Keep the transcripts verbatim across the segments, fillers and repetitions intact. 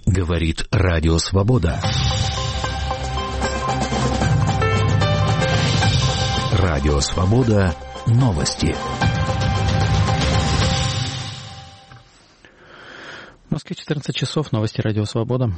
Говорит Радио Свобода. Радио Свобода. Новости. В Москве четырнадцать часов. Новости Радио Свобода.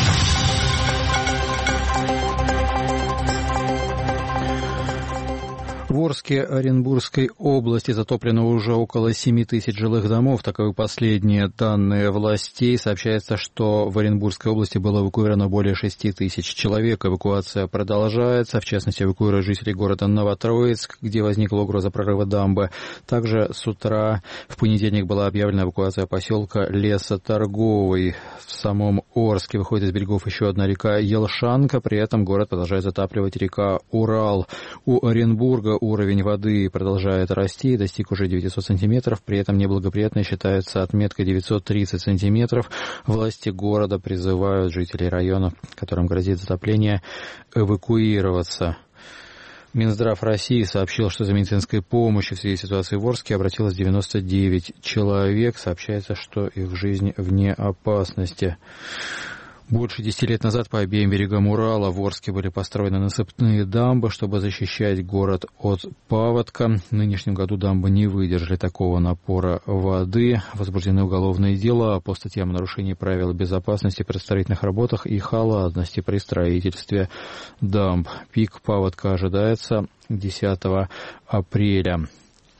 В Орске Оренбургской области затоплено уже около семи тысяч жилых домов. Таковы последние данные властей. Сообщается, что в Оренбургской области было эвакуировано более шести тысяч человек. Эвакуация продолжается. В частности, эвакуируют жителей города Новотроицк, где возникла угроза прорыва дамбы. Также с утра в понедельник была объявлена эвакуация поселка Лесоторговый. В самом Орске выходит из берегов еще одна река Елшанка. При этом город продолжает затапливать река Урал. У Оренбурга уровень воды продолжает расти и достиг уже девятисот сантиметров. При этом неблагоприятной считается отметка девятьсот тридцать сантиметров. Власти города призывают жителей района, которым грозит затопление, эвакуироваться. Минздрав России сообщил, что за медицинской помощью в связи с ситуацией в Орске обратилось девяносто девять человек. Сообщается, что их жизнь вне опасности. Больше десяти лет назад по обеим берегам Урала в Орске были построены насыпные дамбы, чтобы защищать город от паводка. В нынешнем году дамбы не выдержали такого напора воды. Возбуждены уголовные дела по статьям о нарушении правил безопасности при строительных работах и халатности при строительстве дамб. Пик паводка ожидается десятого апреля.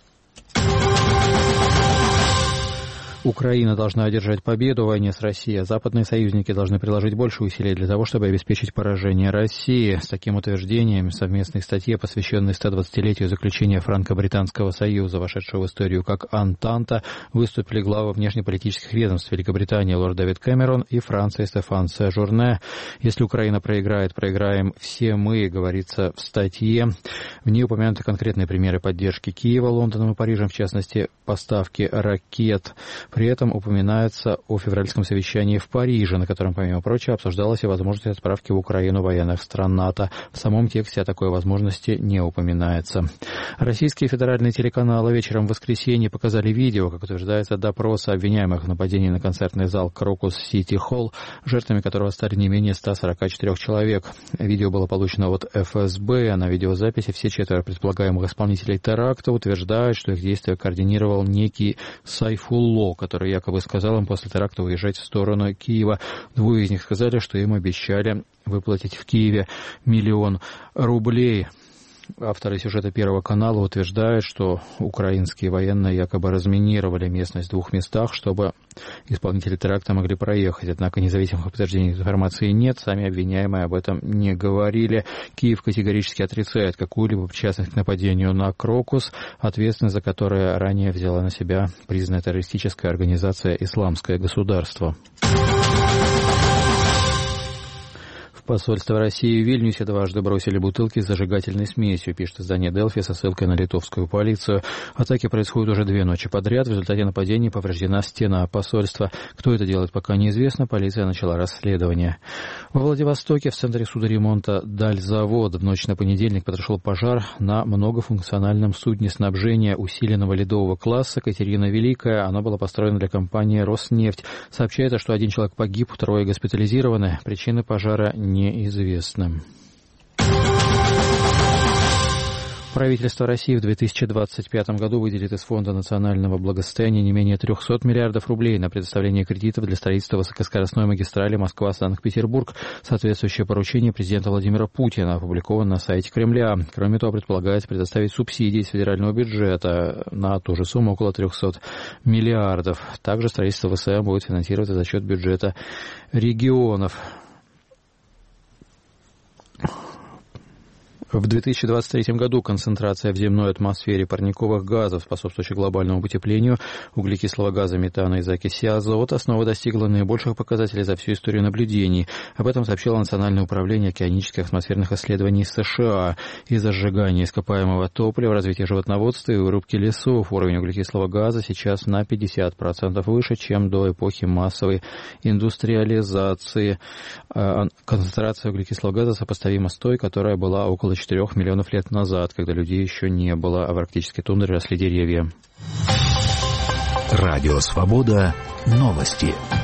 Украина должна одержать победу в войне с Россией, а западные союзники должны приложить больше усилий для того, чтобы обеспечить поражение России. С таким утверждением в совместной статье, посвященной ста двадцатилетию заключения Франко-Британского союза, вошедшего в историю как Антанта, выступили главы внешнеполитических ведомств Великобритании лорд Дэвид Кэмерон и Франции Стефан Сежурне. Если Украина проиграет, проиграем все мы, говорится в статье. В ней упомянуты конкретные примеры поддержки Киева, Лондоном и Парижем, в частности, поставки ракет. При этом упоминается о февральском совещании в Париже, на котором, помимо прочего, обсуждалась и возможность отправки в Украину военных стран НАТО. В самом тексте о такой возможности не упоминается. Российские федеральные телеканалы вечером в воскресенье показали видео, как утверждается, допроса обвиняемых в нападении на концертный зал Крокус Сити Холл, жертвами которого стали не менее ста сорока четырёх человек. Видео было получено от эф эс бэ, а на видеозаписи все четверо предполагаемых исполнителей теракта утверждают, что их действия координировал некий Сайфулло, который якобы сказал им после теракта уезжать в сторону Киева. Двое из них сказали, что им обещали выплатить в Киеве миллион рублей. Авторы сюжета Первого канала утверждают, что украинские военные якобы разминировали местность в двух местах, чтобы исполнители теракта могли проехать. Однако независимых подтверждений информации нет, сами обвиняемые об этом не говорили. Киев категорически отрицает какую-либо причастность к нападению на Крокус, ответственность за которое ранее взяла на себя признанная террористическая организация «Исламское государство». Посольство России в Вильнюсе дважды бросили бутылки с зажигательной смесью, пишет издание «Делфи» со ссылкой на литовскую полицию. Атаки происходят уже две ночи подряд. В результате нападений повреждена стена посольства. Кто это делает, пока неизвестно. Полиция начала расследование. Во Владивостоке в центре судоремонта «Дальзавод» в ночь на понедельник произошел пожар на многофункциональном судне снабжения усиленного ледового класса «Катерина Великая». Оно было построено для компании «Роснефть». Сообщается, что один человек погиб, трое госпитализированы. Причины пожара не неизвестным. Правительство России в две тысячи двадцать пятом году выделит из Фонда национального благосостояния не менее трехсот миллиардов рублей на предоставление кредитов для строительства высокоскоростной магистрали Москва-Санкт-Петербург. Соответствующее поручение президента Владимира Путина опубликовано на сайте Кремля. Кроме того, предполагается предоставить субсидии из федерального бюджета на ту же сумму, около трехсот миллиардов. Также строительство ВСМ будет финансироваться за счет бюджета регионов. В две тысячи двадцать третьем году концентрация в земной атмосфере парниковых газов, способствующих глобальному потеплению, углекислого газа, метана и закиси азота, снова достигла наибольших показателей за всю историю наблюдений. Об этом сообщило Национальное управление океанических атмосферных исследований США. Из-за сжигания ископаемого топлива, развития животноводства и вырубки лесов уровень углекислого газа сейчас на пятьдесят процентов выше, чем до эпохи массовой индустриализации. Концентрация углекислого газа сопоставима с той, которая была около четырех миллионов лет назад, когда людей еще не было, а в арктической тундре росли деревья. Радио Свобода. Новости.